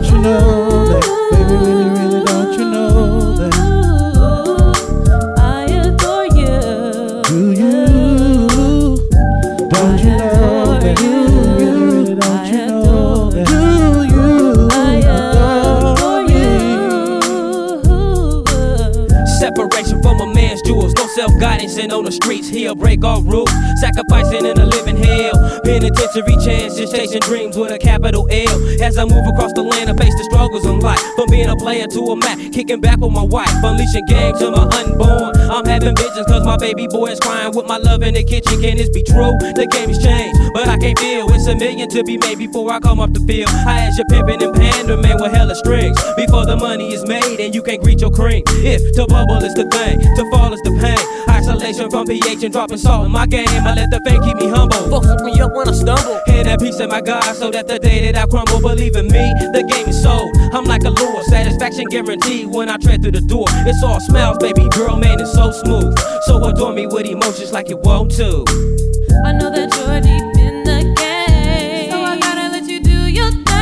don't you know that? Baby, really, really, don't you know that? I adore you. Do you? Don't you know that? Really, really, don't you know that? Do you? I adore you. Separation from a man's jewels, no self-guidance, and on the streets he'll break all rules. Sacrificing in a living hell, penitentiary chances, chasing dreams with a capital L. As I move across the land, I face the struggles in life. From being a player to a Mac, kicking back with my wife, unleashing game to my unborn. I'm having visions cause my baby boy is crying with my love in the kitchen. Can this be true? The game's changed, but I can't feel. It's a million to be made before I come off the field. I ask you pimping and pandering, man, with hella strings. Before the money is made and you can't greet your cream. If to bubble is the thing, to fall is the pain. Isolation from pH and dropping salt in my game. I let the fame keep me humble. Folks lift me up when I stumble. Hand that piece of my God so that the day that I crumble, believe in me, the game is sold. I'm like a lure, satisfaction guaranteed when I tread through the door. It's all smiles, baby girl, man, it's so smooth. So adore me with emotions like you want to. I know that you're deep in the game, so I gotta let you do your thing.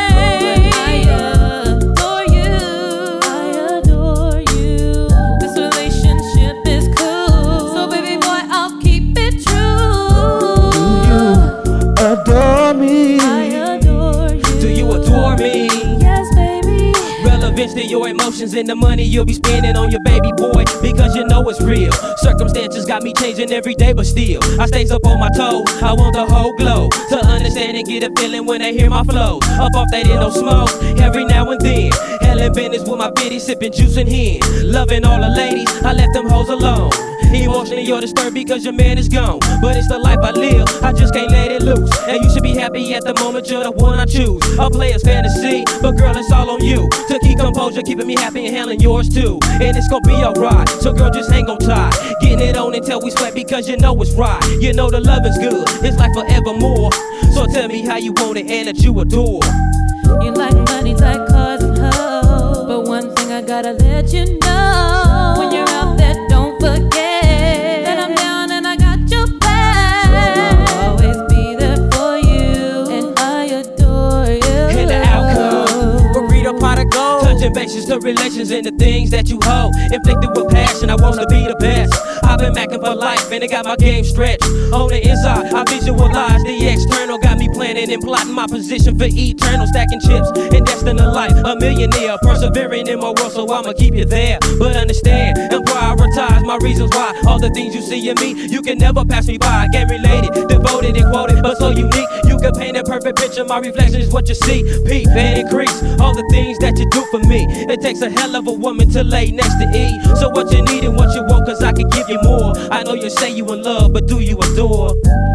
I adore you. I adore you. This relationship is cool, so baby boy, I'll keep it true. Do you adore me? I adore you. Do you adore me? Yes, baby. Relevance to your emotions and the money you'll be spending on your baby boy, because you know it's real. Circumstances got me changing every day, but still I stays up on my toes. I want the whole globe to understand and get a feeling when they hear my flows. Up off that no smoke every now and then. Hella business with my bitty, sipping juice and hen. Loving all the ladies, I let them hoes alone. Emotionally you're disturbed because your man is gone, but it's the life I live, I just can't let it loose. And you should be happy at the moment you're the one I choose. A player's fantasy, but girl, it's all on you. To keep composure, keeping me happy and handling yours too. And it's gonna be alright, so girl, just hang on tight. Getting it on until we sweat because you know it's right. You know the love is good, it's like forevermore. So tell me how you want it and that you adore. You like money, tight cars, and hoes, but one thing I gotta let you know: when you're out there, don't forget that I'm down and I got your back. I'll always be there for you, and I adore you. And the outcome, burrito pot of gold. Touching bases to relations and the things that you hold. Inflicted with passion, I want to be the best. I've been macking for life and it got my game stretched. On the inside, I visualize the external. Got me planning and plotting my position for eternal. Stacking chips and destined to life. A millionaire, persevering in my world, so I'ma keep you there. But understand and prioritize my reasons why. All the things you see in me, you can never pass me by. Game related, devoted and quoted, but so unique. You can paint a perfect picture, my reflection is what you see. Peep and increase all the things that you do for me. It takes a hell of a woman to lay next to E. So what you need and what you want, cause I can give you more. I know you say you in love, but do you adore?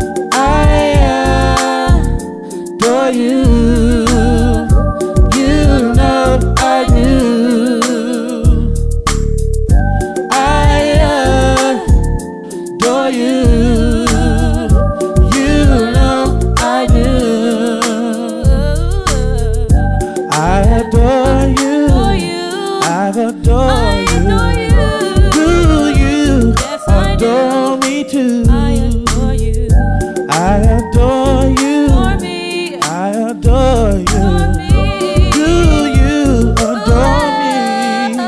I adore you. You know I do. I adore you. You know I do. I adore you. I adore you. Do you adore me too? I adore you. I adore you. Adore me. I adore you. Adore me. Do you adore me?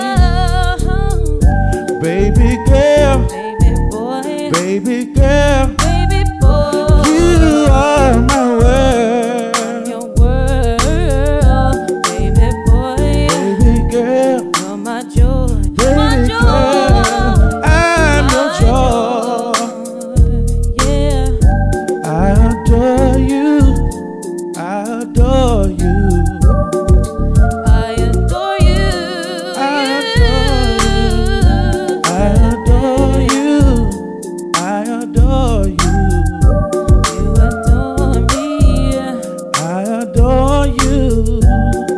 Baby girl, Baby boy. baby girl, Baby boy. you are my world. Your world. Baby boy. Baby girl, You're my joy. baby My joy. girl, I'm your joy. Yeah. I adore you. I adore you. I adore you. I adore you. I adore you. You adore me. I adore you.